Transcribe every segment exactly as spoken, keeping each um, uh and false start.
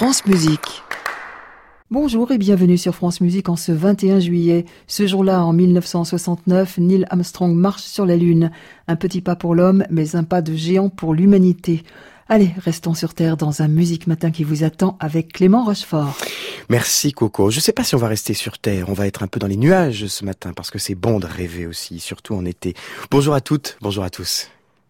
France Musique. Bonjour et bienvenue sur France Musique en ce vingt et un juillet. Ce jour-là, en mille neuf cent soixante-neuf, Neil Armstrong marche sur la Lune. Un petit pas pour l'homme, mais un pas de géant pour l'humanité. Allez, restons sur Terre dans un Musique Matin qui vous attend avec Clément Rochefort. Merci Coco. Je ne sais pas si on va rester sur Terre. On va être un peu dans les nuages ce matin parce que c'est bon de rêver aussi, surtout en été. Bonjour à toutes, bonjour à tous.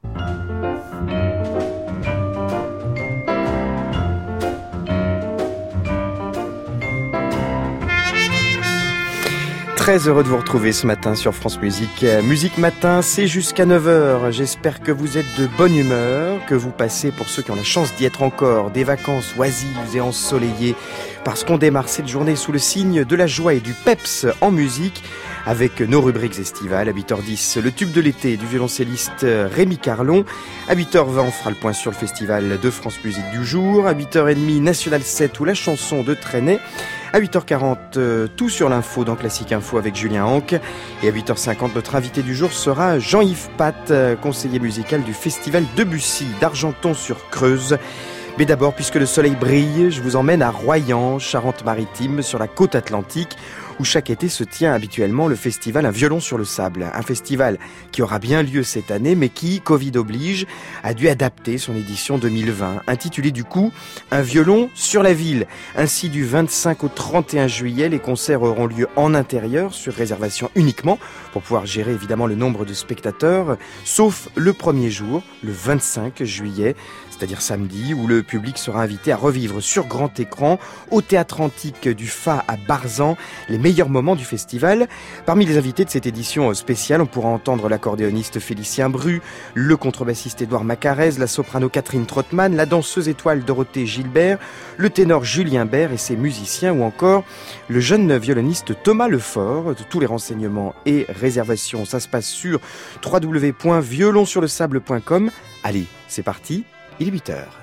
Très heureux de vous retrouver ce matin sur France Musique. Musique Matin, c'est jusqu'à neuf heures. J'espère que vous êtes de bonne humeur, que vous passez, pour ceux qui ont la chance d'y être encore, des vacances oisives et ensoleillées, parce qu'on démarre cette journée sous le signe de la joie et du peps en musique, avec nos rubriques estivales. À huit heures dix, le tube de l'été du violoncelliste Rémi Carlon. À huit heures vingt, on fera le point sur le festival de France Musique du jour. À huit heures trente, National sept ou la chanson de Trenet. À huit heures quarante, euh, tout sur l'info dans Classique Info avec Julien Anque. Et à huit heures cinquante, notre invité du jour sera Jean-Yves Pat, euh, conseiller musical du festival Debussy d'Argenton-sur-Creuse. Mais d'abord, puisque le soleil brille, je vous emmène à Royan, Charente-Maritime, sur la côte atlantique, où chaque été se tient habituellement le festival Un violon sur le sable. Un festival qui aura bien lieu cette année, mais qui, Covid oblige, a dû adapter son édition deux mille vingt, intitulée du coup Un violon sur la ville. Ainsi, du vingt-cinq au trente et un juillet, les concerts auront lieu en intérieur, sur réservation uniquement, pour pouvoir gérer évidemment le nombre de spectateurs, sauf le premier jour, le vingt-cinq juillet, c'est-à-dire samedi, où le public sera invité à revivre sur grand écran, au théâtre antique du Fa à Barzan, les meilleurs moments du festival. Parmi les invités de cette édition spéciale, on pourra entendre l'accordéoniste Félicien Bru, le contrebassiste Édouard Macarez, la soprano Catherine Trottmann, la danseuse étoile Dorothée Gilbert, le ténor Julien Bert et ses musiciens, ou encore le jeune violoniste Thomas Lefort. Tous les renseignements et réservations, ça se passe sur w w w point violon sur le sable point com. Allez, c'est parti, il est huit heures.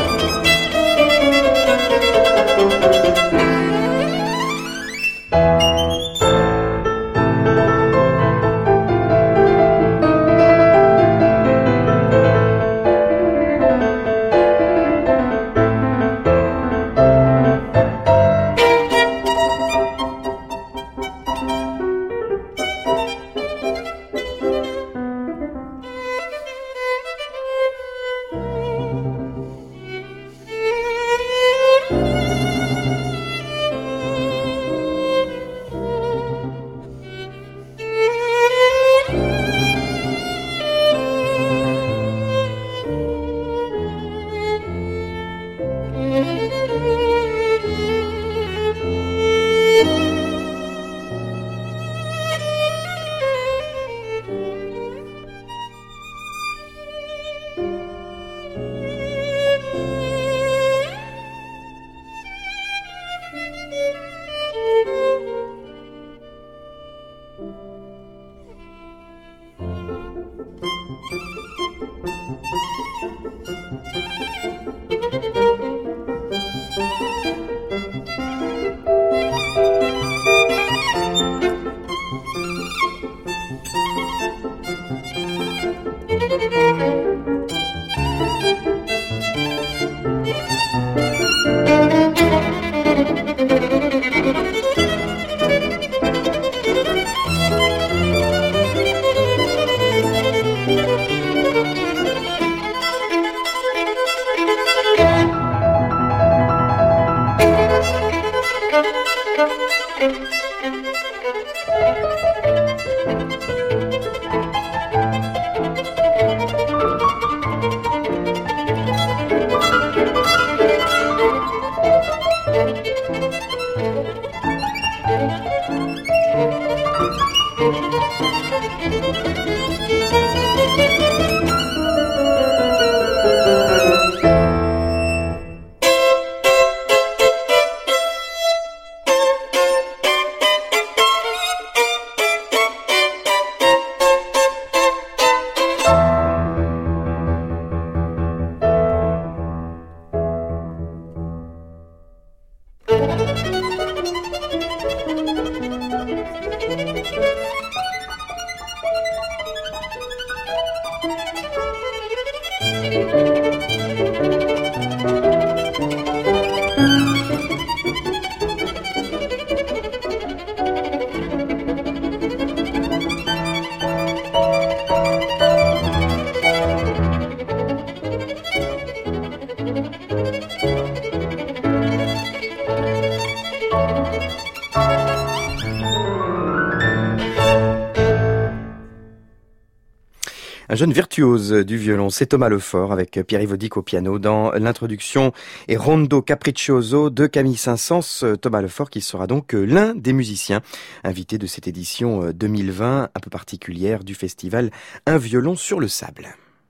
Un jeune virtuose du violon, c'est Thomas Lefort avec Pierre-Yves Dick au piano dans l'introduction et Rondo Capriccioso de Camille Saint-Saëns. Thomas Lefort qui sera donc l'un des musiciens invités de cette édition deux mille vingt un peu particulière du festival Un violon sur le sable.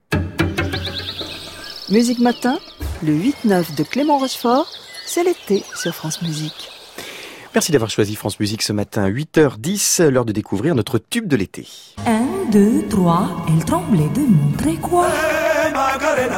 Musique Matin, le huit neuf de Clément Rochefort, c'est l'été sur France Musique. Merci d'avoir choisi France Musique ce matin, huit heures dix, l'heure de découvrir notre tube de l'été. Un, deux, trois, elle tremblait de montrer quoi? Hey, Macarena.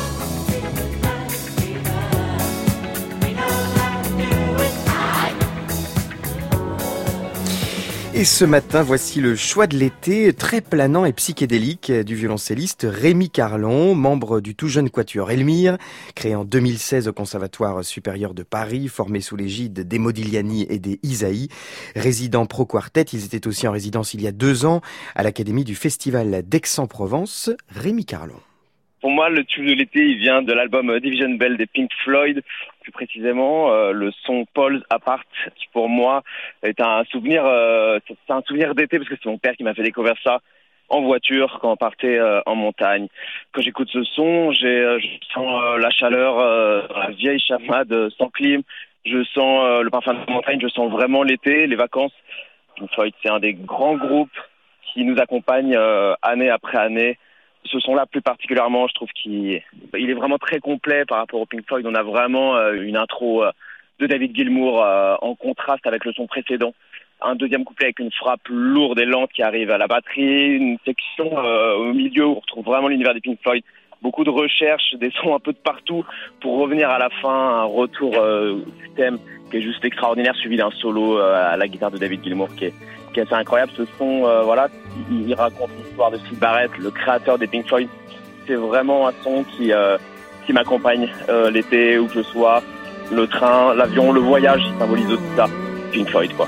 Et ce matin, voici le choix de l'été, très planant et psychédélique du violoncelliste Rémi Carlon, membre du tout jeune quatuor Elmire, créé en deux mille seize au Conservatoire supérieur de Paris, formé sous l'égide des Modigliani et des Isaïe. Résident pro quartet, ils étaient aussi en résidence il y a deux ans à l'Académie du Festival d'Aix-en-Provence. Rémi Carlon. Pour moi, le tube de l'été, il vient de l'album Division Bell des Pink Floyd. Plus précisément, euh, le son Poles Apart, qui pour moi est un souvenir, euh, c'est un souvenir d'été parce que c'est mon père qui m'a fait découvrir ça en voiture quand on partait euh, en montagne. Quand j'écoute ce son, j'ai, euh, je sens euh, la chaleur, euh, la vieille chamade euh, sans clim. Je sens euh, le parfum de la montagne. Je sens vraiment l'été, les vacances. Pink Floyd, c'est un des grands groupes qui nous accompagne euh, année après année. Ce son-là, plus particulièrement, je trouve qu'il il est vraiment très complet par rapport au Pink Floyd. On a vraiment euh, une intro euh, de David Gilmour euh, en contraste avec le son précédent. Un deuxième couplet avec une frappe lourde et lente qui arrive à la batterie. Une section euh, au milieu où on retrouve vraiment l'univers des Pink Floyd beaucoup de recherches, des sons un peu de partout pour revenir à la fin, un retour euh, du thème qui est juste extraordinaire, suivi d'un solo euh, à la guitare de David Gilmour qui est, qui est assez incroyable. Ce son, euh, voilà, il, il raconte l'histoire de Syd Barrett, le créateur des Pink Floyd. C'est vraiment un son qui, euh, qui m'accompagne euh, l'été, où que je sois. Le train, l'avion, le voyage, il symbolise aussi ça. Pink Floyd, quoi.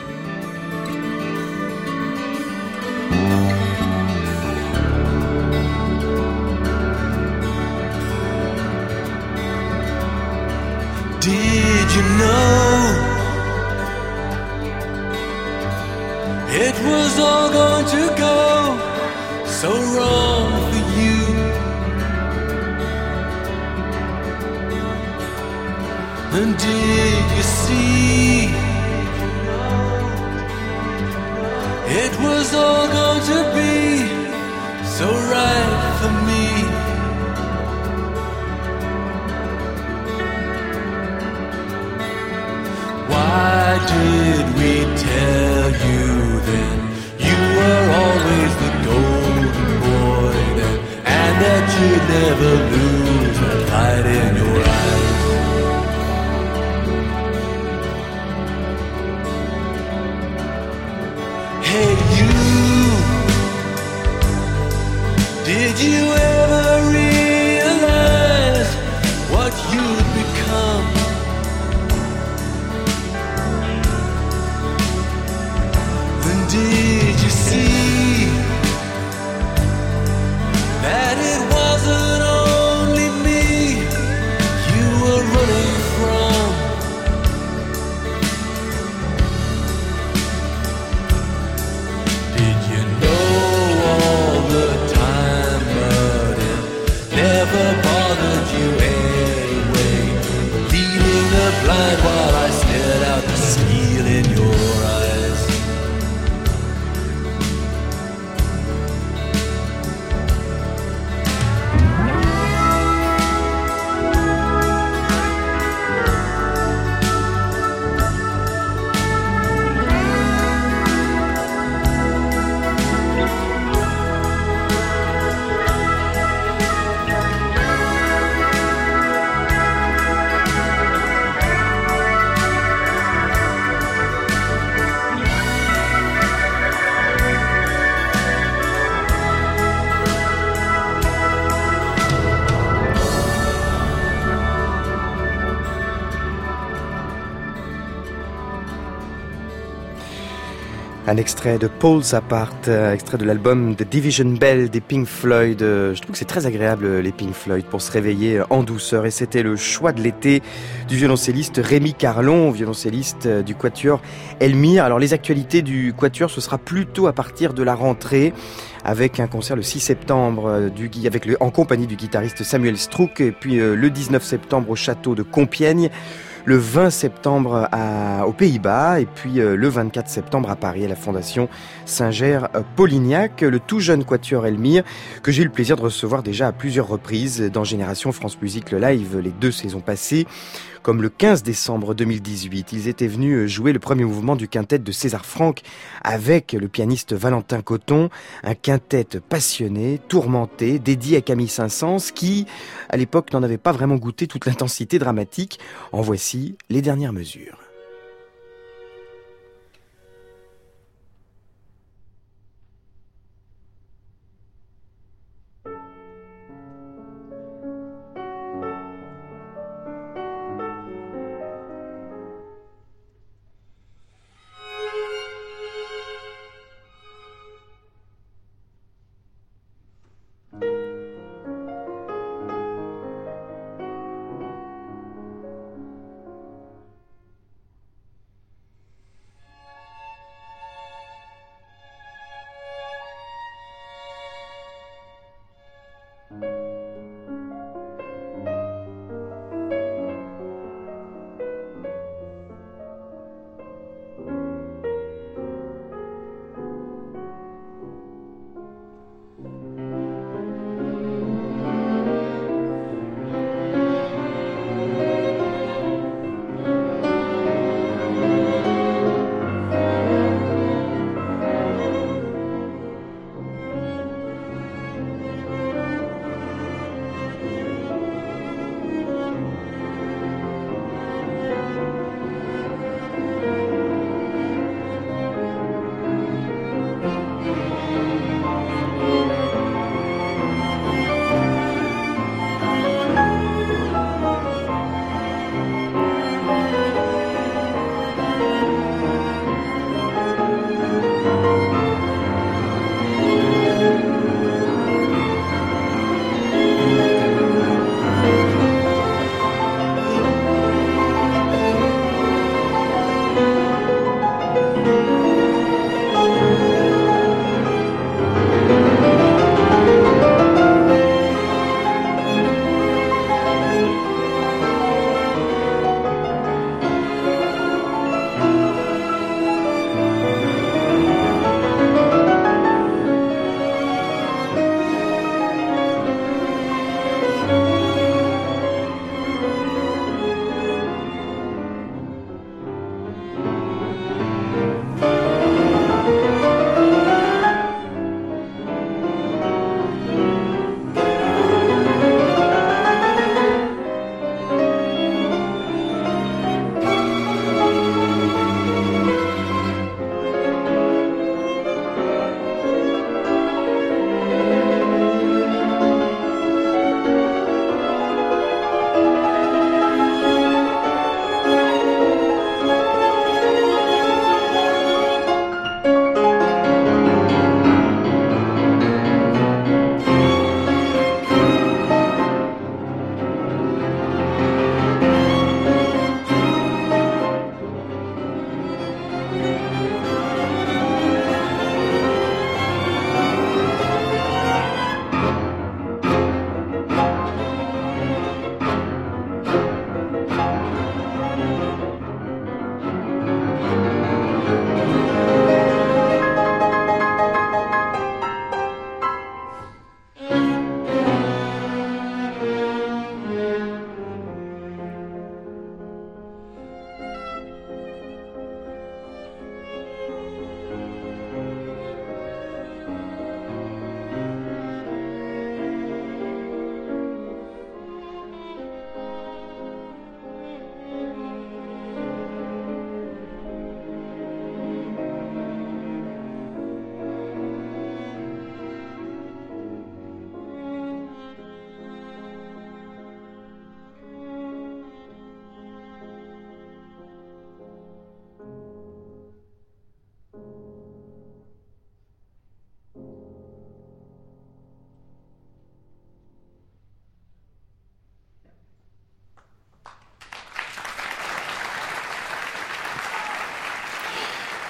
Did you know it was all going to go so wrong for you? And did you see it was all going to be so right for me? Why did we tell you then you were always the golden boy then, and that you'd never lose that light in your eyes? Hey you, did you ever realize what you'd become? Did you see that it wasn't only me you were running from? Did you know all the time but it never bothered you anyway? Leading the blind while I stared out the steel in your eyes. Un extrait de Poles Apart, extrait de l'album The Division Bell des Pink Floyd. Je trouve que c'est très agréable, les Pink Floyd, pour se réveiller en douceur. Et c'était le choix de l'été du violoncelliste Rémi Carlon, violoncelliste du Quatuor Elmire. Alors les actualités du Quatuor, ce sera plutôt à partir de la rentrée, avec un concert le six septembre du, avec le, en compagnie du guitariste Samuel Strouk, et puis euh, le dix-neuf septembre au château de Compiègne, le vingt septembre à, aux Pays-Bas, et puis euh, le vingt-quatre septembre à Paris, à la Fondation Saint-Ger-Polignac. Le tout jeune Quatuor Elmire, que j'ai eu le plaisir de recevoir déjà à plusieurs reprises dans Génération France Musique, le live, les deux saisons passées, comme le quinze décembre deux mille dix-huit. Ils étaient venus jouer le premier mouvement du quintet de César Franck avec le pianiste Valentin Coton, un quintet passionné, tourmenté, dédié à Camille Saint-Saëns, qui, à l'époque, n'en avait pas vraiment goûté toute l'intensité dramatique. En voici les dernières mesures.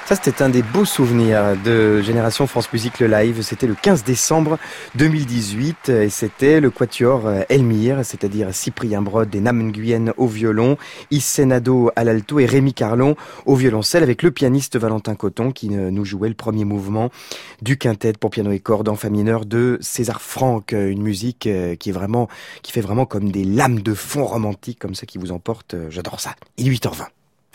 Ça, c'était un des beaux souvenirs de Génération France Musique le live. C'était le quinze décembre deux mille dix-huit et c'était le quatuor Elmire, c'est-à-dire Cyprien Brod et Nam Nguyen au violon, Issenado à l'alto et Rémi Carlon au violoncelle avec le pianiste Valentin Coton qui nous jouait le premier mouvement du quintet pour piano et cordes en fa mineur de César Franck. Une musique qui est vraiment, qui fait vraiment comme des lames de fond romantiques comme ça qui vous emporte. J'adore ça. Il est huit heures vingt.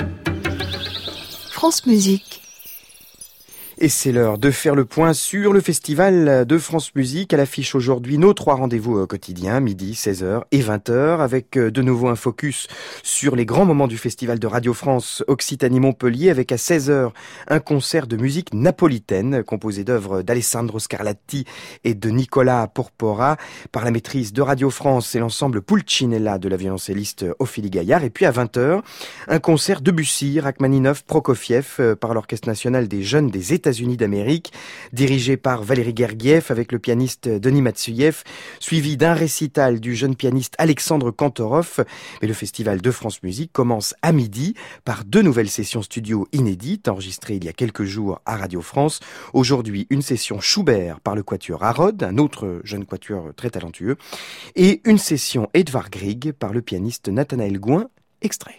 France Musique. Et c'est l'heure de faire le point sur le festival de France Musique. À l'affiche aujourd'hui, nos trois rendez-vous quotidiens, midi, seize heures et vingt heures, avec de nouveau un focus sur les grands moments du festival de Radio France Occitanie-Montpellier, avec à seize heures un concert de musique napolitaine, composé d'œuvres d'Alessandro Scarlatti et de Nicola Porpora, par la maîtrise de Radio France et l'ensemble Pulcinella de la violoncelliste Ophélie Gaillard. Et puis à vingt heures, un concert de Debussy, Rachmaninov, Prokofiev, par l'Orchestre national des jeunes des États-Unis d'Amérique, dirigé par Valéry Gergiev avec le pianiste Denis Matsuyev, suivi d'un récital du jeune pianiste Alexandre Kantorov. Mais le festival de France Musique commence à midi par deux nouvelles sessions studio inédites enregistrées il y a quelques jours à Radio France. Aujourd'hui, une session Schubert par le quatuor Harrod, un autre jeune quatuor très talentueux, et une session Edvard Grieg par le pianiste Nathanaël Gouin, extrait.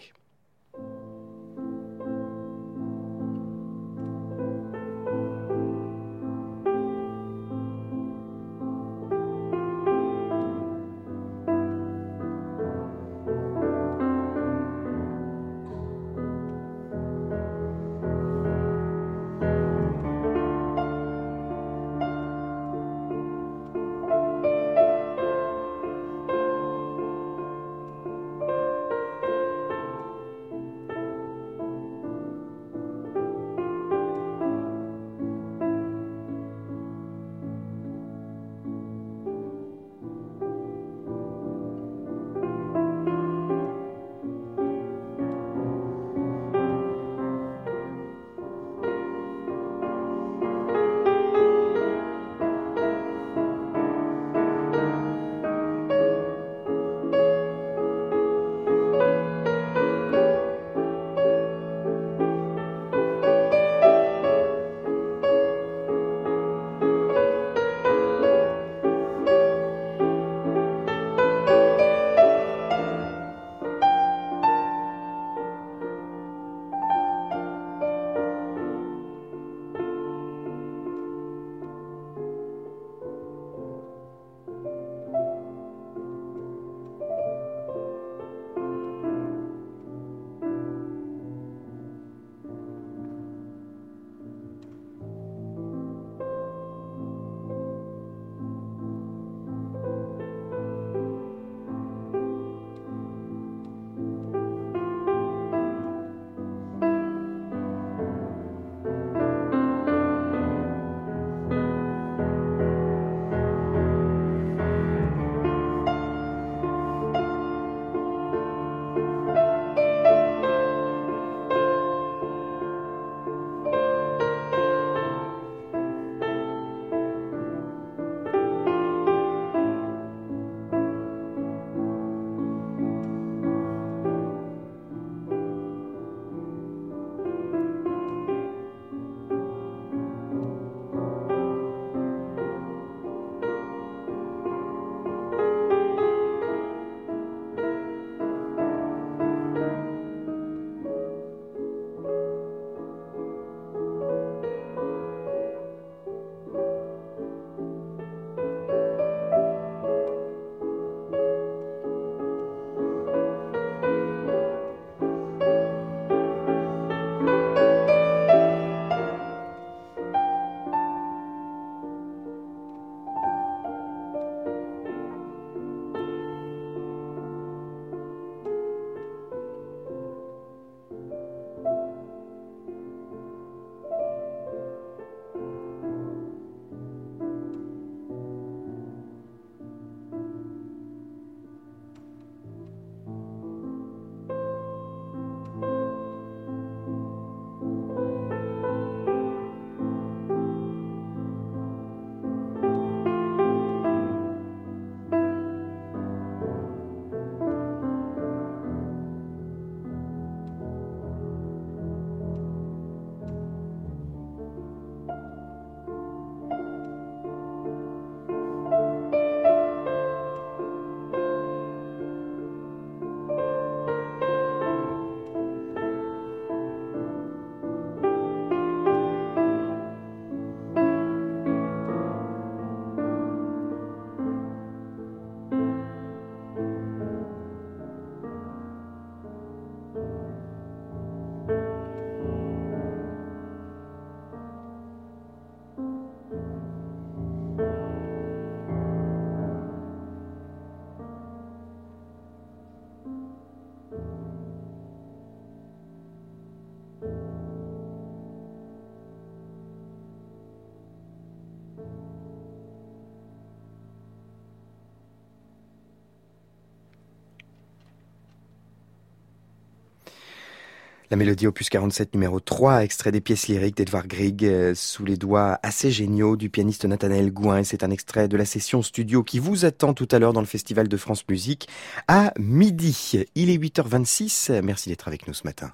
La mélodie opus quarante-sept numéro trois, extrait des pièces lyriques d'Edvard Grieg, euh, sous les doigts assez géniaux du pianiste Nathanaël Gouin. Et c'est un extrait de la session studio qui vous attend tout à l'heure dans le Festival de France Musique à midi. Il est huit heures vingt-six, merci d'être avec nous ce matin.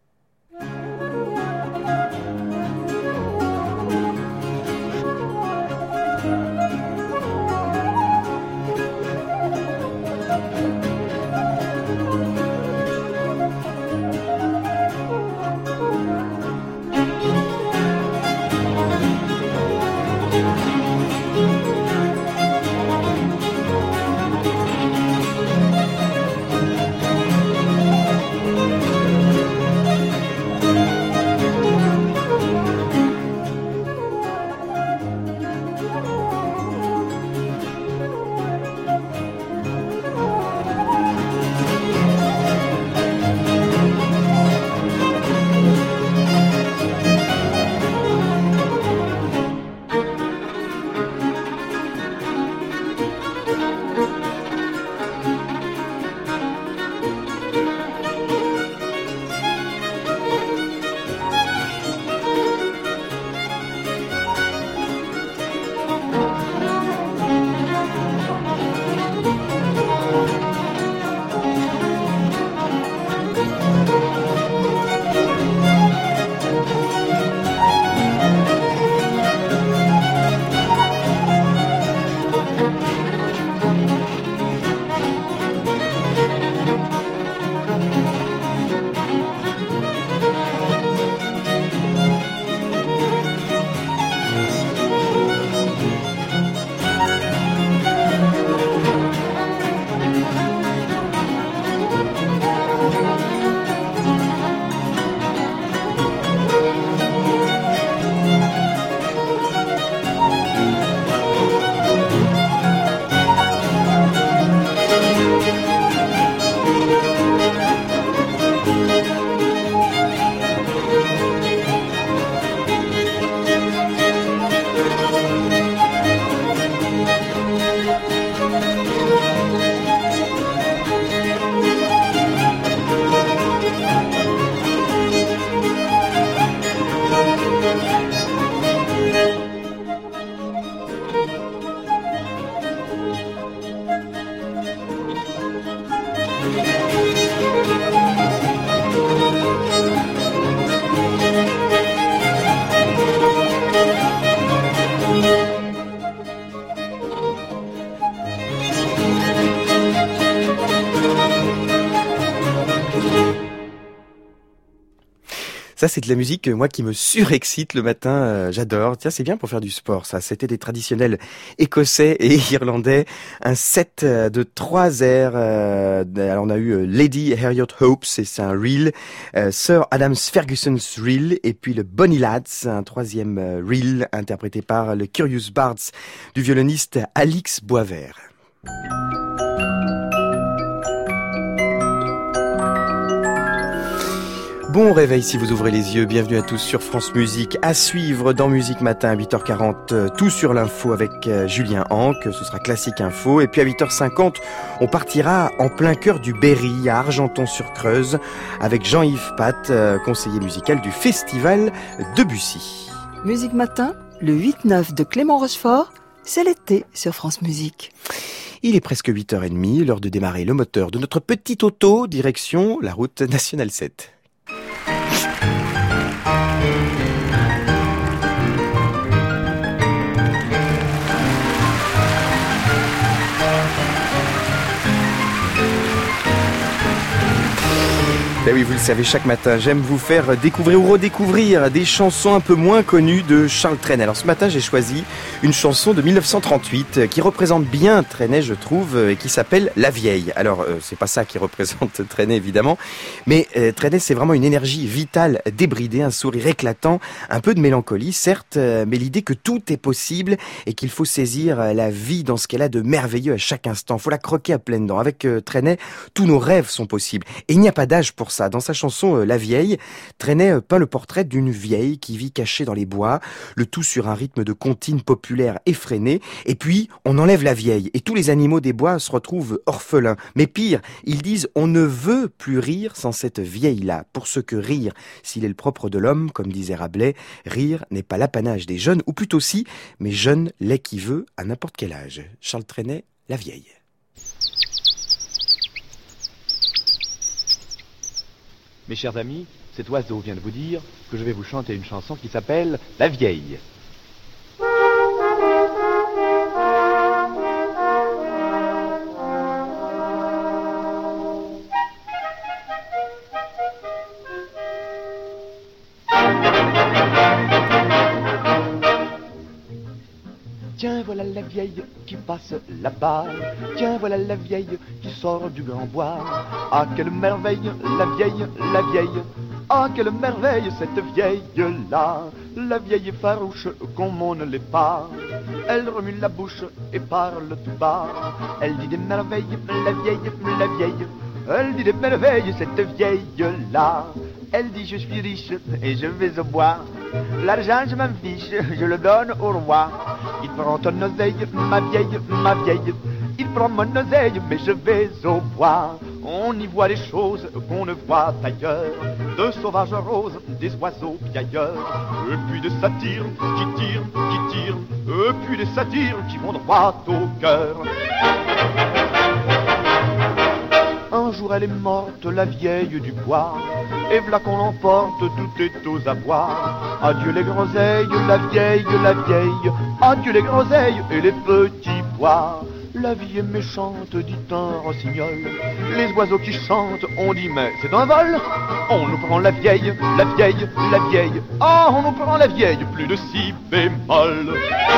Ça, c'est de la musique, moi, qui me surexcite le matin. Euh, j'adore. Tiens, c'est bien pour faire du sport, ça. C'était des traditionnels écossais et irlandais. Un set de trois airs. Euh, alors, on a eu Lady Harriet Hope, c'est un reel. Euh, Sir Adams Ferguson's reel. Et puis le Bonnie Lads, un troisième reel interprété par le Curious Bards du violoniste Alix Boisvert. Bon réveil si vous ouvrez les yeux, bienvenue à tous sur France Musique. À suivre dans Musique Matin à huit heures quarante, tout sur l'info avec Julien Hanck, ce sera Classique Info. Et puis à huit heures cinquante, on partira en plein cœur du Berry, à Argenton-sur-Creuse, avec Jean-Yves Pat, conseiller musical du Festival Debussy. Musique Matin, le huit neuf de Clément Rochefort, c'est l'été sur France Musique. Il est presque huit heures trente, l'heure de démarrer le moteur de notre petite auto, direction la route nationale sept. Ben oui, vous le savez, chaque matin, j'aime vous faire découvrir ou redécouvrir des chansons un peu moins connues de Charles Trenet. Alors ce matin, j'ai choisi une chanson de mille neuf cent trente-huit qui représente bien Trenet, je trouve, et qui s'appelle La Vieille. Alors, euh, c'est pas ça qui représente Trenet, évidemment, mais euh, Trenet, c'est vraiment une énergie vitale, débridée, un sourire éclatant, un peu de mélancolie, certes, euh, mais l'idée que tout est possible et qu'il faut saisir euh, la vie dans ce qu'elle a de merveilleux à chaque instant. Faut la croquer à pleines dents. Avec euh, Trenet, tous nos rêves sont possibles. Et il n'y a pas d'âge pour alors ça. Dans sa chanson euh, La Vieille, Trenet euh, peint le portrait d'une vieille qui vit cachée dans les bois, le tout sur un rythme de comptine populaire effréné. Et puis, on enlève la vieille et tous les animaux des bois se retrouvent orphelins. Mais pire, ils disent on ne veut plus rire sans cette vieille-là. Pour ce que rire, s'il est le propre de l'homme, comme disait Rabelais, rire n'est pas l'apanage des jeunes, ou plutôt si, mais jeune l'est qui veut à n'importe quel âge. Charles Trenet, La Vieille. Mes chers amis, cet oiseau vient de vous dire que je vais vous chanter une chanson qui s'appelle La Vieille. Tiens, voilà la vieille qui passe là-bas. Tiens, voilà la vieille qui sort du grand bois. Ah, quelle merveille, la vieille, la vieille. Ah, quelle merveille, cette vieille-là. La vieille est farouche comme on ne l'est pas. Elle remue la bouche et parle tout bas. Elle dit des merveilles, la vieille, la vieille. Elle dit des merveilles, cette vieille-là. Elle dit je suis riche et je vais au bois. L'argent je m'en fiche, je le donne au roi. Il prend ton oseille, ma vieille, ma vieille. Il prend mon oseille, mais je vais au bois. On y voit des choses qu'on ne voit ailleurs. De sauvages roses, des oiseaux piailleurs. Et puis des satyres qui tirent, qui tirent. Et puis des satyres qui vont droit au cœur. Un jour elle est morte, la vieille du bois. Et v'là qu'on l'emporte, tout est aux abois. Adieu les groseilles, la vieille, la vieille. Adieu les groseilles et les petits bois. La vie est méchante, dit un rossignol. Les oiseaux qui chantent, on dit mais c'est un vol. On nous prend la vieille, la vieille, la vieille. Ah, on nous prend la vieille, plus de si bémol.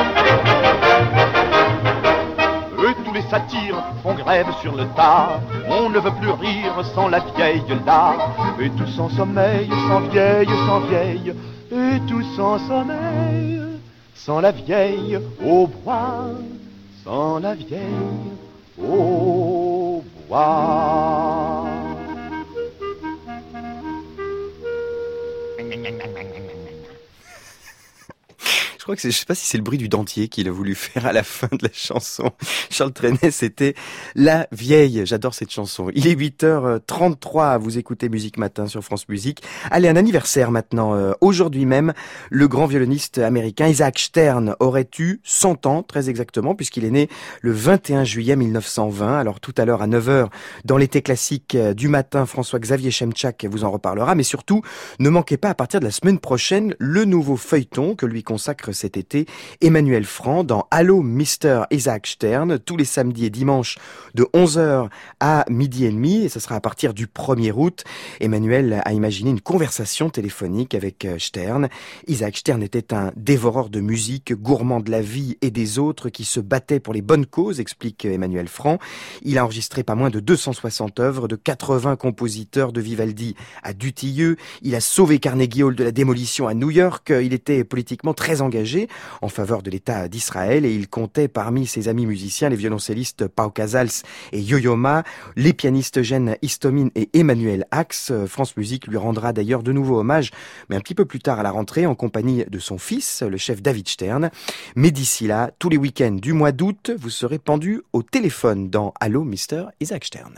Et tous les satyres font grève sur le tas. On ne veut plus rire sans la vieille là. Et tous sans sommeil, sans vieille, sans vieille. Et tous sans sommeil, sans la vieille au bois. Sans la vieille au bois. Je crois que c'est, je sais pas si c'est le bruit du dentier qu'il a voulu faire à la fin de la chanson. Charles Trenet, c'était La Vieille. J'adore cette chanson. Il est huit heures trente-trois, vous écoutez Musique Matin sur France Musique. Allez, un anniversaire maintenant. Euh, aujourd'hui même, le grand violoniste américain Isaac Stern aurait eu cent ans, très exactement, puisqu'il est né le vingt et un juillet mille neuf cent vingt. Alors tout à l'heure à neuf heures, dans l'été classique du matin, François-Xavier Chemchak vous en reparlera. Mais surtout, ne manquez pas à partir de la semaine prochaine le nouveau feuilleton que lui consacre cet été Emmanuel Franc dans Allô Mister Isaac Stern, tous les samedis et dimanches de onze heures à midi et demi, et ce sera à partir du premier août. Emmanuel a imaginé une conversation téléphonique avec Stern. Isaac Stern était un dévoreur de musique, gourmand de la vie et des autres, qui se battait pour les bonnes causes, explique Emmanuel Franc. Il a enregistré pas moins de deux cent soixante œuvres de quatre-vingts compositeurs, de Vivaldi à Dutilleux. Il a sauvé Carnegie Hall de la démolition à New York. Il était politiquement très engagé en faveur de l'État d'Israël et il comptait parmi ses amis musiciens les violoncellistes Pau Casals et Yo-Yo Ma, les pianistes Gene Istomin et Emmanuel Ax. France Musique lui rendra d'ailleurs de nouveau hommage, mais un petit peu plus tard à la rentrée en compagnie de son fils, le chef David Stern. Mais d'ici là, tous les week-ends du mois d'août, vous serez pendu au téléphone dans Allô Mister Isaac Stern.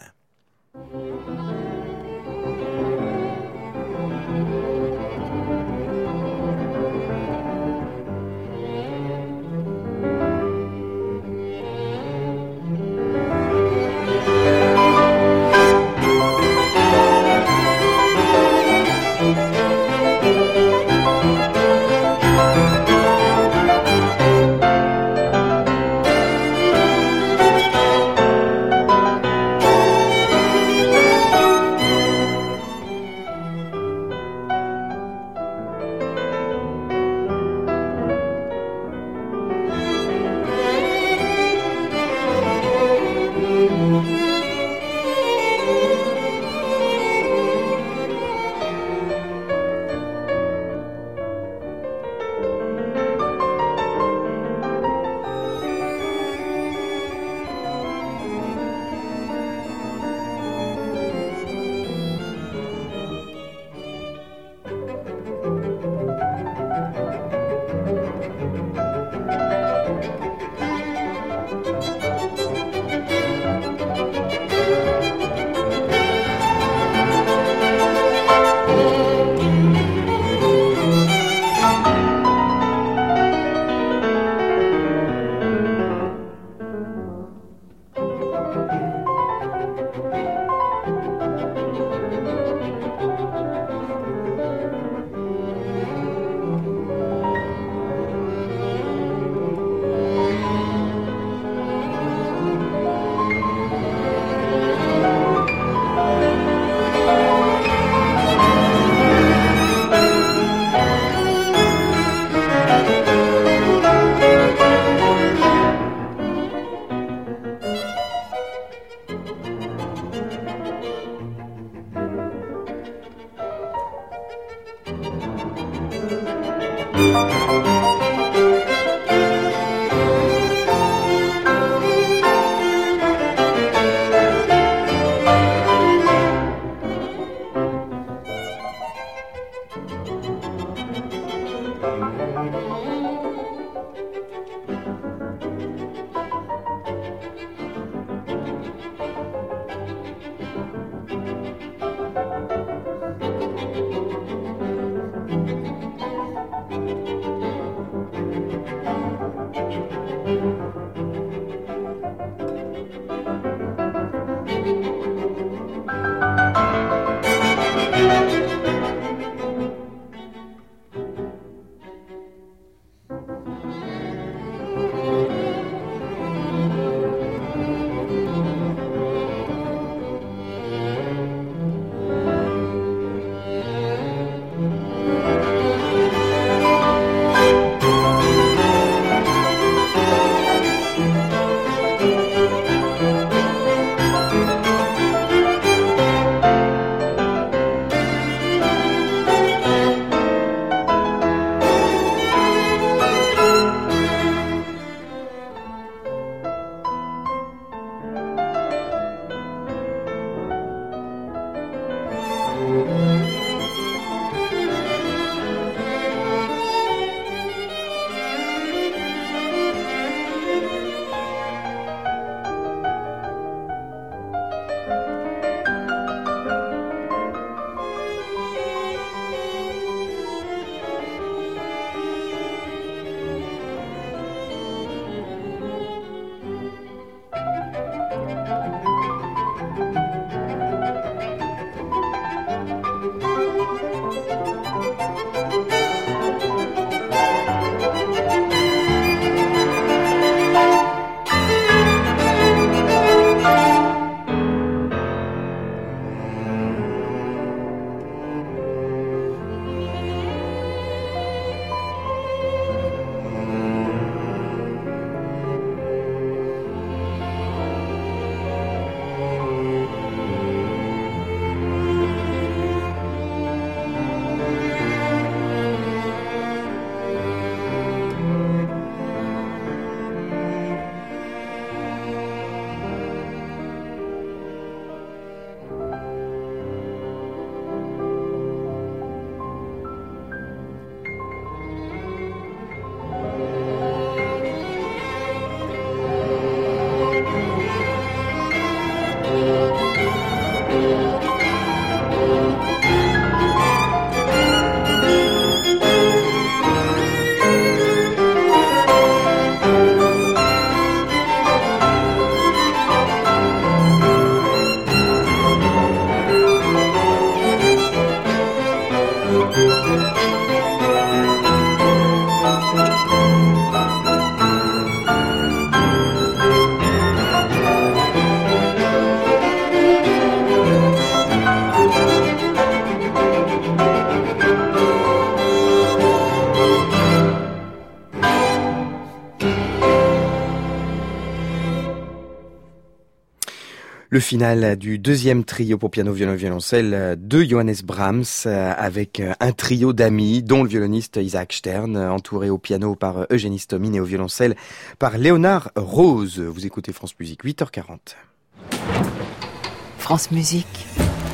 Le final du deuxième trio pour piano, violon, violoncelle de Johannes Brahms, avec un trio d'amis, dont le violoniste Isaac Stern, entouré au piano par Eugénie Stomine et au violoncelle par Léonard Rose. Vous écoutez France Musique, huit heures quarante. France Musique.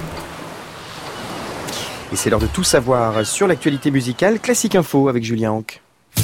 Et c'est l'heure de tout savoir sur l'actualité musicale. Classique Info avec Julien Anque.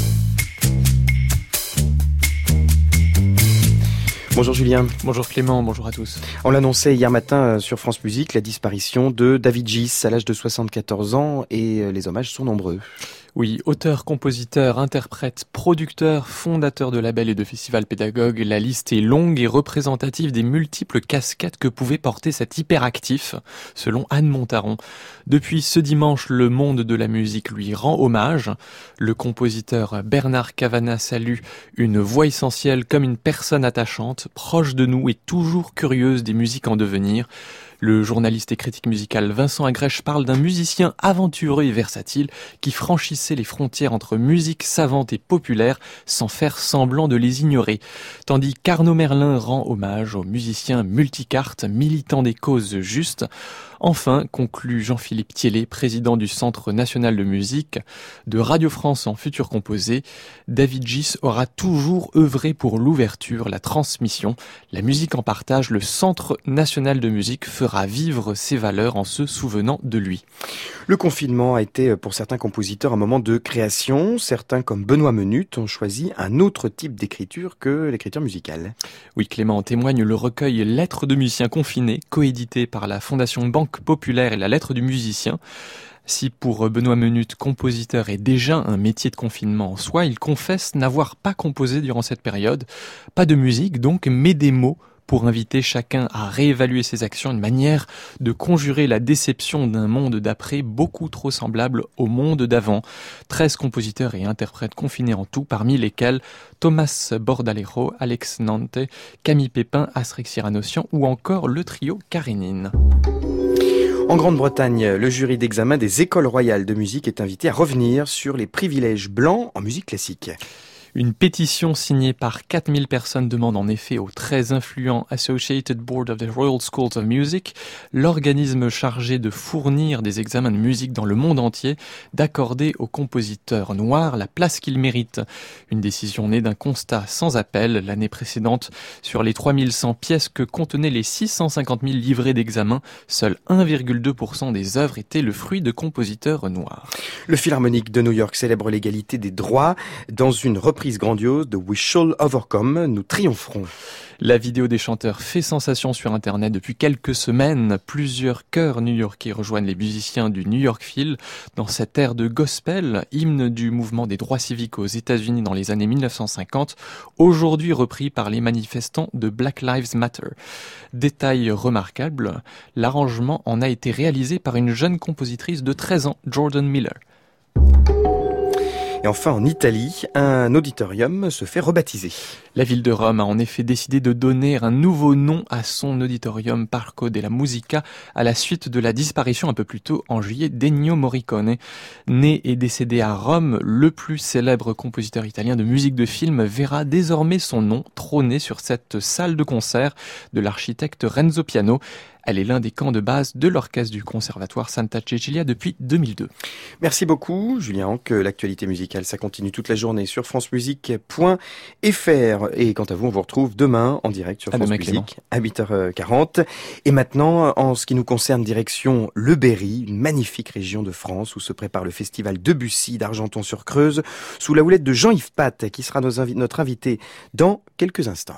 Bonjour Julien. Bonjour Clément, bonjour à tous. On l'annonçait hier matin sur France Musique, la disparition de David Gis à l'âge de soixante-quatorze ans, et les hommages sont nombreux. Oui, auteur, compositeur, interprète, producteur, fondateur de label et de festival pédagogue, la liste est longue et représentative des multiples casquettes que pouvait porter cet hyperactif, selon Anne Montaron. Depuis ce dimanche, le monde de la musique lui rend hommage. Le compositeur Bernard Cavana salue une voix essentielle comme une personne attachante, proche de nous et toujours curieuse des musiques en devenir. Le journaliste et critique musical Vincent Agrèche parle d'un musicien aventureux et versatile qui franchissait les frontières entre musique savante et populaire sans faire semblant de les ignorer. Tandis qu'Arnaud Merlin rend hommage au musicien multicarte, militant des causes justes. Enfin, conclut Jean-Philippe Thiellet, président du Centre national de musique de Radio France en futur composé, David Gis aura toujours œuvré pour l'ouverture, la transmission, la musique en partage. Le Centre national de musique fera vivre ses valeurs en se souvenant de lui. Le confinement a été pour certains compositeurs un moment de création. Certains, comme Benoît Menut, ont choisi un autre type d'écriture que l'écriture musicale. Oui, Clément, en témoigne le recueil Lettres de musiciens confinés, coédité par la Fondation Banque Populaire et la lettre du musicien. Si pour Benoît Menut, compositeur est déjà un métier de confinement en soi, il confesse n'avoir pas composé durant cette période. Pas de musique donc, mais des mots pour inviter chacun à réévaluer ses actions, une manière de conjurer la déception d'un monde d'après beaucoup trop semblable au monde d'avant. treize compositeurs et interprètes confinés en tout, parmi lesquels Thomas Bordalero, Alex Nante, Camille Pépin, Astrix Cyranossian ou encore le trio Karénine. En Grande-Bretagne, le jury d'examen des écoles royales de musique est invité à revenir sur les privilèges blancs en musique classique. Une pétition signée par quatre mille personnes demande en effet au très influent Associated Board of the Royal Schools of Music, l'organisme chargé de fournir des examens de musique dans le monde entier, d'accorder aux compositeurs noirs la place qu'ils méritent. Une décision née d'un constat sans appel l'année précédente. Sur les trois mille cent pièces que contenaient les six cent cinquante mille livrets d'examen, seul un virgule deux pour cent des œuvres étaient le fruit de compositeurs noirs. Le Philharmonique de New York célèbre l'égalité des droits dans une reprise grandiose de We Shall Overcome, nous triompherons. La vidéo des chanteurs fait sensation sur Internet depuis quelques semaines. Plusieurs chœurs new-yorkais rejoignent les musiciens du New York Phil dans cette ère de gospel, hymne du mouvement des droits civiques aux États-Unis dans les années mille neuf cent cinquante, aujourd'hui repris par les manifestants de Black Lives Matter. Détail remarquable, l'arrangement en a été réalisé par une jeune compositrice de treize ans, Jordan Miller. Et enfin, en Italie, un auditorium se fait rebaptiser. La ville de Rome a en effet décidé de donner un nouveau nom à son auditorium Parco della Musica à la suite de la disparition un peu plus tôt en juillet d'Ennio Morricone. Né et décédé à Rome, le plus célèbre compositeur italien de musique de film verra désormais son nom trôner sur cette salle de concert de l'architecte Renzo Piano. Elle est l'un des camps de base de l'orchestre du Conservatoire Santa Cecilia depuis deux mille deux. Merci beaucoup, Julien Anque. L'actualité musicale, ça continue toute la journée sur francemusique point f r. Et quant à vous, on vous retrouve demain en direct sur à France demain, Musique Clément. à huit heures quarante. Et maintenant, en ce qui nous concerne, direction le Berry, une magnifique région de France où se prépare le festival Debussy d'Argenton-sur-Creuse, sous la houlette de Jean-Yves Pat, qui sera nos invi- notre invité dans quelques instants.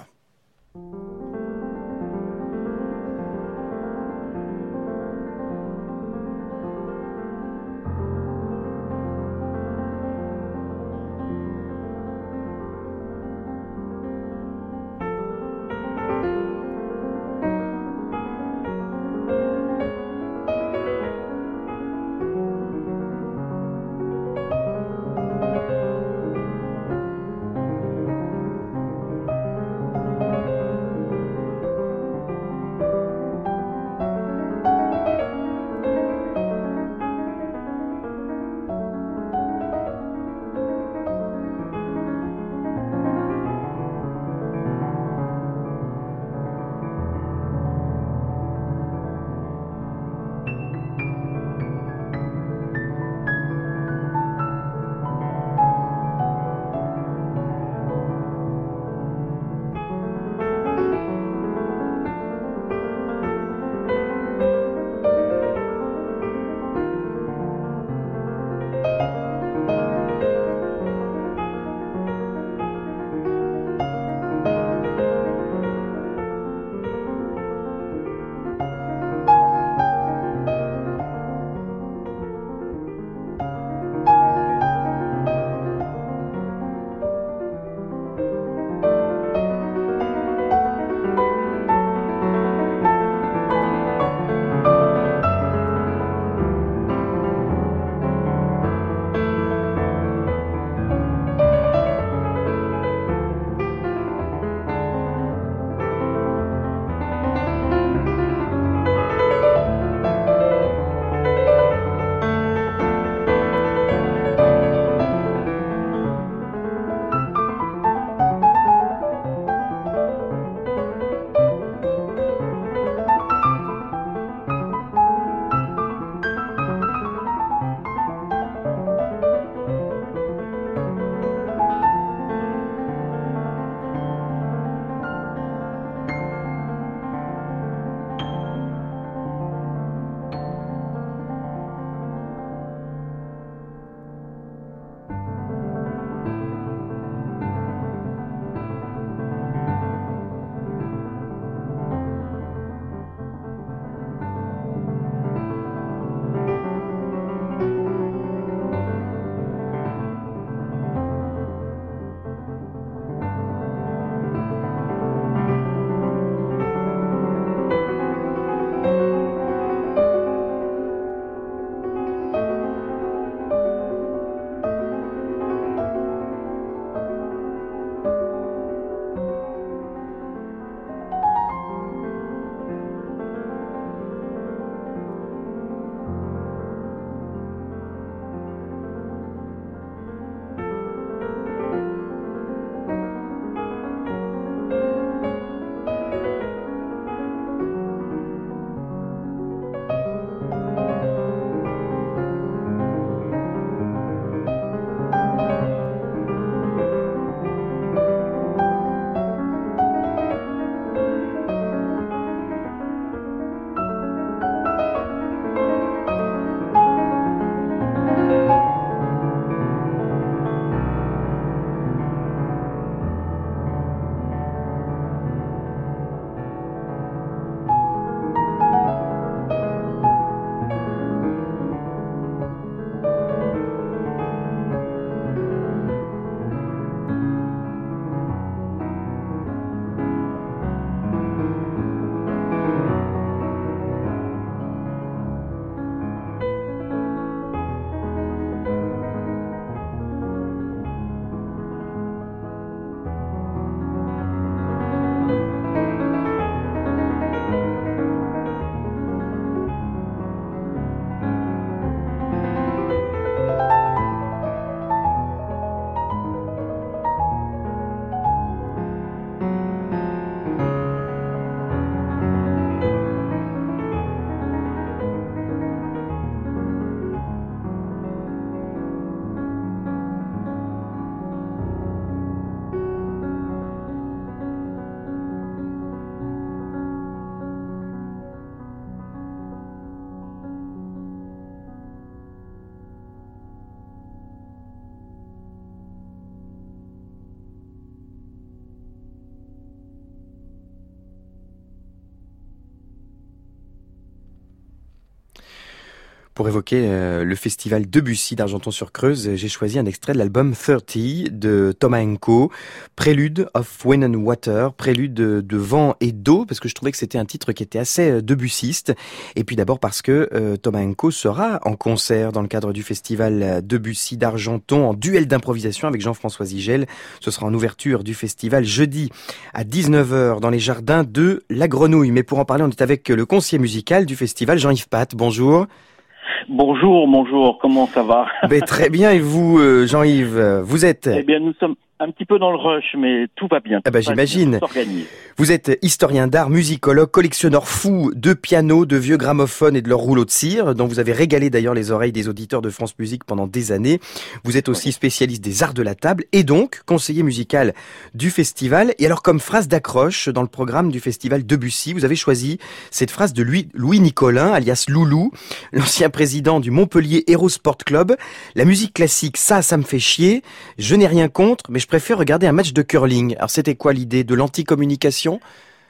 Pour évoquer euh, le festival Debussy d'Argenton-sur-Creuse, j'ai choisi un extrait de l'album trente de Thomas Henko, Prélude of Wind and Water, Prélude de, de vent et d'eau, parce que je trouvais que c'était un titre qui était assez euh, debussiste. Et puis d'abord parce que euh, Thomas Henko sera en concert dans le cadre du festival Debussy d'Argenton en duel d'improvisation avec Jean-François Zigel. Ce sera en ouverture du festival jeudi à dix-neuf heures dans les jardins de La Grenouille. Mais pour en parler, on est avec le conseiller musical du festival, Jean-Yves Pat. Bonjour. Bonjour, bonjour, comment ça va? Ben, très bien, et vous, euh, Jean-Yves, vous êtes... Eh bien, nous sommes un petit peu dans le rush, mais tout va bien. Ah ben, j'imagine. Tout s'organise. Vous êtes historien d'art, musicologue, collectionneur fou de pianos, de vieux gramophones et de leurs rouleaux de cire, dont vous avez régalé d'ailleurs les oreilles des auditeurs de France Musique pendant des années. Vous êtes aussi spécialiste des arts de la table et donc conseiller musical du festival. Et alors, comme phrase d'accroche dans le programme du festival Debussy, vous avez choisi cette phrase de Louis, Louis Nicolin, alias Loulou, l'ancien président du Montpellier Hero Sport Club. La musique classique, ça, ça me fait chier. Je n'ai rien contre, mais je préfère regarder un match de curling. Alors, c'était quoi l'idée? De l'anticommunication?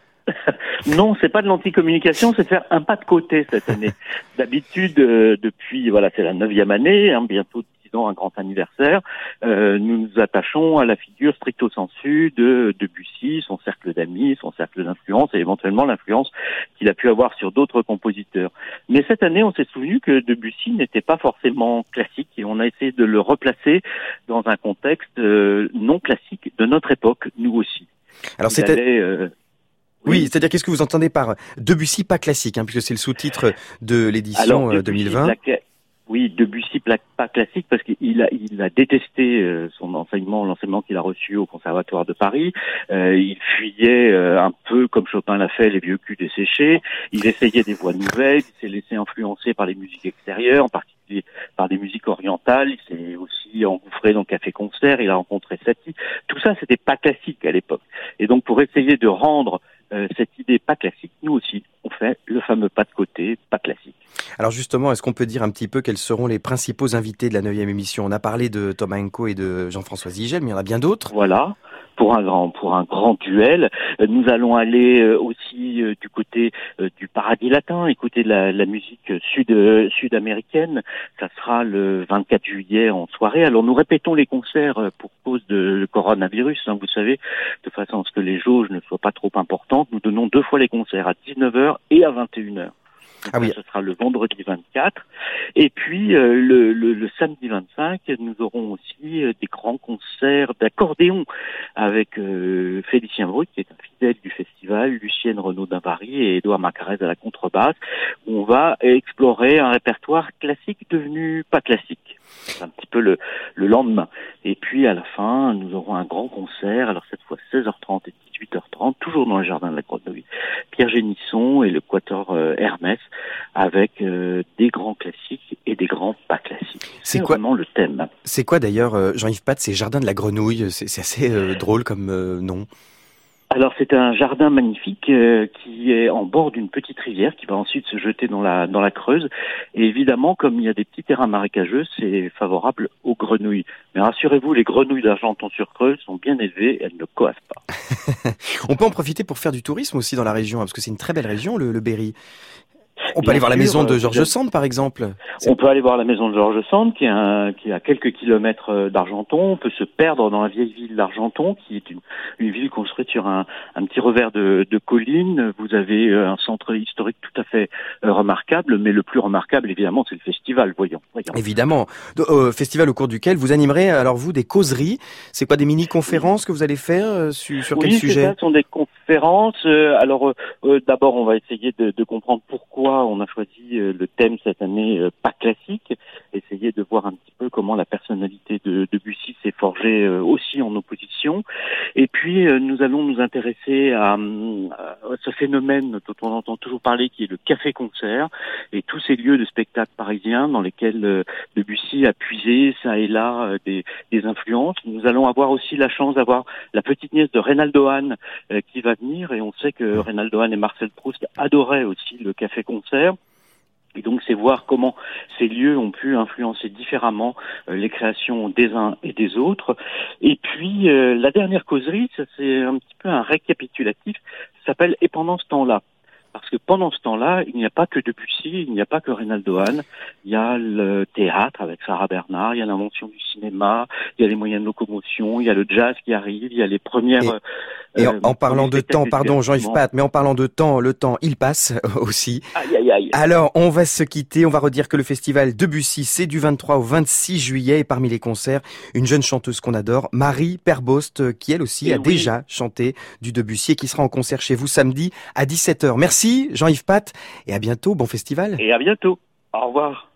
Non, c'est pas de l'anticommunication, c'est de faire un pas de côté cette année. D'habitude, euh, depuis, voilà, c'est la neuvième année, hein, bientôt dix ans, un grand anniversaire, euh, nous nous attachons à la figure stricto sensu de Debussy, son cercle d'amis, son cercle d'influence et éventuellement l'influence qu'il a pu avoir sur d'autres compositeurs. Mais cette année, on s'est souvenu que Debussy n'était pas forcément classique et on a essayé de le replacer dans un contexte euh, non classique de notre époque, nous aussi. Alors, c'était... Euh... Oui, oui, c'est-à-dire qu'est-ce que vous entendez par Debussy pas classique, hein, puisque c'est le sous-titre de l'édition Alors, deux mille vingt. La... Oui, Debussy pas classique parce qu'il a, il a détesté euh, son enseignement, l'enseignement qu'il a reçu au Conservatoire de Paris. Euh, il fuyait euh, un peu comme Chopin l'a fait, les vieux culs desséchés. Il essayait des voix nouvelles. Il s'est laissé influencer par les musiques extérieures, en particulier par des musiques orientales. Il s'est aussi engouffré dans le café-concert. Il a rencontré Satie. Tout ça, c'était pas classique à l'époque. Et donc, pour essayer de rendre Euh, cette idée pas classique, nous aussi, on fait le fameux pas de côté, pas classique. Alors justement, est-ce qu'on peut dire un petit peu quels seront les principaux invités de la neuvième émission? On a parlé de Thomas Henko et de Jean-François Zigel, mais il y en a bien d'autres. Voilà. Pour un grand, pour un grand duel, nous allons aller aussi du côté du paradis latin, écouter la, la musique sud, sud-américaine. Ça sera le vingt-quatre juillet en soirée. Alors nous répétons les concerts pour cause de coronavirus, hein, vous savez, de façon à ce que les jauges ne soient pas trop importantes. Nous donnons deux fois les concerts, à dix-neuf heures et à vingt et une heures. Ah oui. Ce sera le vendredi vingt-quatre. Et puis euh, le, le, le samedi vingt-cinq, nous aurons aussi euh, des grands concerts d'accordéon avec euh, Félicien Brut, qui est un fidèle du festival, Lucienne Renaud-Davary et Édouard Macarez à la contrebasse, où on va explorer un répertoire classique devenu pas classique. C'est un petit peu le, le lendemain. Et puis à la fin, nous aurons un grand concert, alors cette fois seize heures trente et dix-huit heures trente, toujours dans le jardin de la Grenouille. Pierre Génisson et le quatuor euh, Hermès, avec euh, des grands classiques et des grands pas classiques. C'est, c'est quoi, vraiment le thème. C'est quoi d'ailleurs, euh, Jean-Yves Pat, ces jardins de la Grenouille? C'est, c'est assez euh, drôle comme euh, nom. Alors c'est un jardin magnifique euh, qui est en bord d'une petite rivière qui va ensuite se jeter dans la dans la Creuse. Et évidemment, comme il y a des petits terrains marécageux, c'est favorable aux grenouilles. Mais rassurez-vous, les grenouilles d'Argenton-sur-Creuse sont bien élevées, elles ne coassent pas. On peut en profiter pour faire du tourisme aussi dans la région, parce que c'est une très belle région, le, le Berry. On peut Bien aller voir sûr, la maison de euh, Georges Sand, par exemple. On peut aller voir la maison de Georges Sand, qui est, un, qui est à quelques kilomètres d'Argenton. On peut se perdre dans la vieille ville d'Argenton, qui est une, une ville construite sur un, un petit revers de, de colline. Vous avez un centre historique tout à fait euh, remarquable, mais le plus remarquable, évidemment, c'est le festival. Voyons, voyons. Évidemment. Euh, festival au cours duquel vous animerez, alors vous, des causeries. C'est quoi, des mini-conférences que vous allez faire euh, sur, sur oui, quel sujet? Oui, c'est ça, ce sont des conférences. Euh, alors, euh, d'abord, on va essayer de, de comprendre pourquoi on a choisi le thème cette année euh, pas classique, essayer de voir un petit peu comment la personnalité de Debussy s'est forgée euh, aussi en opposition. Et puis euh, nous allons nous intéresser à, à ce phénomène dont on entend toujours parler, qui est le café-concert et tous ces lieux de spectacle parisiens dans lesquels euh, Debussy a puisé ça et là euh, des, des influences. Nous allons avoir aussi la chance d'avoir la petite nièce de Reynaldo Hahn euh, qui va venir, et on sait que Reynaldo Hahn et Marcel Proust adoraient aussi le café-concert. Et donc, c'est voir comment ces lieux ont pu influencer différemment euh, les créations des uns et des autres. Et puis, euh, la dernière causerie, ça c'est un petit peu un récapitulatif, ça s'appelle « Et pendant ce temps-là ». parce que pendant ce temps-là, il n'y a pas que Debussy, il n'y a pas que Reynaldo Hahn, il y a le théâtre avec Sarah Bernard, il y a l'invention du cinéma, il y a les moyens de locomotion, il y a le jazz qui arrive, il y a les premières... Et, et en, euh, en parlant de temps, pardon Jean-Yves Pat, mais en parlant de temps, le temps, il passe aussi. Aïe, aïe, aïe. Alors, on va se quitter, on va redire que le festival Debussy, c'est du vingt-trois au vingt-six juillet, et parmi les concerts, une jeune chanteuse qu'on adore, Marie Perbost, qui elle aussi et a oui. déjà chanté du Debussy et qui sera en concert chez vous samedi à dix-sept heures. Merci Jean-Yves Pat, et à bientôt, bon festival. Et à bientôt, au revoir.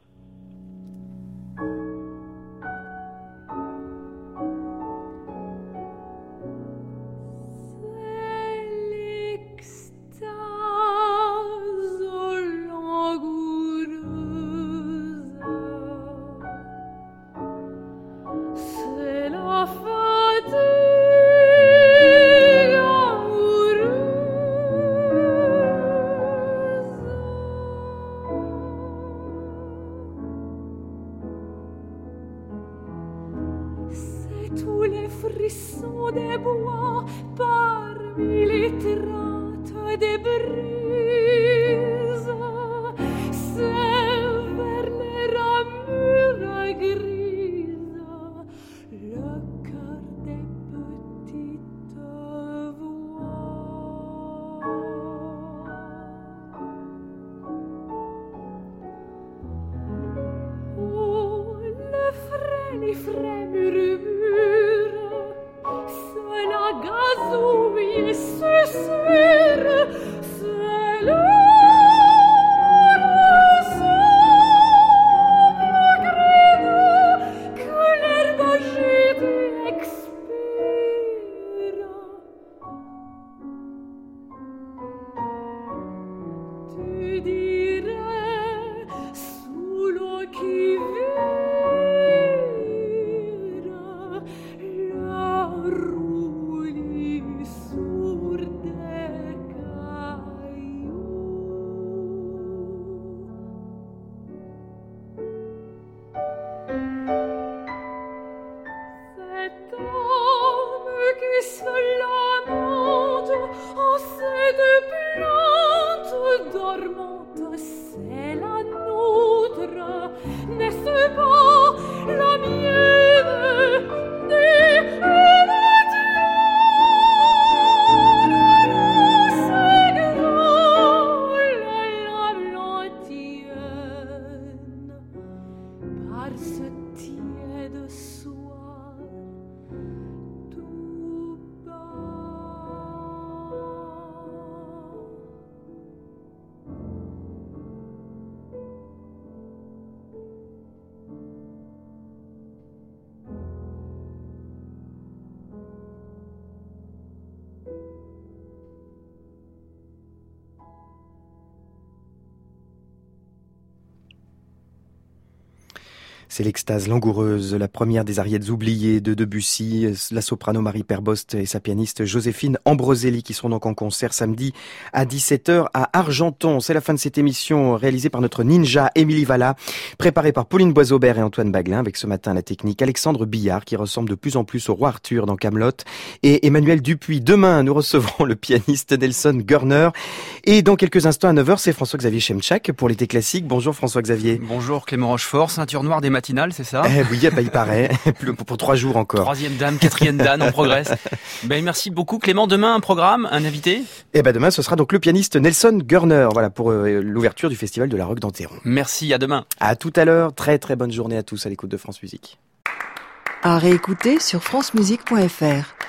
C'est l'extase langoureuse, la première des ariettes oubliées de Debussy, la soprano Marie Perbost et sa pianiste Joséphine Ambroselli qui seront donc en concert samedi à dix-sept heures à Argenton. C'est la fin de cette émission réalisée par notre ninja Émilie Valla, préparée par Pauline Boisaubert et Antoine Baglin, avec ce matin la technique Alexandre Billard qui ressemble de plus en plus au roi Arthur dans Kaamelott, et Emmanuel Dupuis. Demain, nous recevrons le pianiste Nelson Görner, et dans quelques instants à neuf heures, c'est François-Xavier Chemchak pour l'été classique. Bonjour François-Xavier. Bonjour Clément Rochefort, ceinture noire des matinales, c'est ça? Eh oui, bah, il paraît, pour, pour trois jours encore. Troisième dame, quatrième dame, on progresse. Ben, merci beaucoup Clément. Demain, un programme, un invité? Eh ben demain, ce sera donc le pianiste Nelson Görner, voilà, pour euh, l'ouverture du Festival de la Roque d'Anteron. Merci, à demain. À tout à l'heure, très très bonne journée à tous à l'écoute de France Musique. À réécouter sur francemusique point f r.